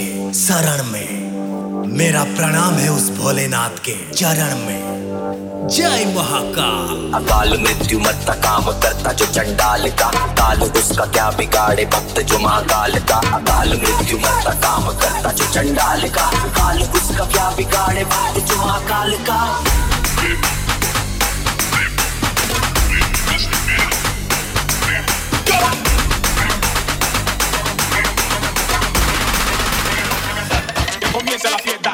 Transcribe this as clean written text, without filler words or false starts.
शरण में। मेरा प्रणाम है उस भोलेनाथ के चरण में। जय महाकाल। अकाल मृत्यु मरता काम करता जो चंडाल का, काल उसका क्या बिगाड़े भक्त जो महाकाल का। अकाल मृत्यु मरता काम करता जो चंडाल का, काल उसका क्या बिगाड़े भक्त जो महाकाल का। Comienza la fiesta.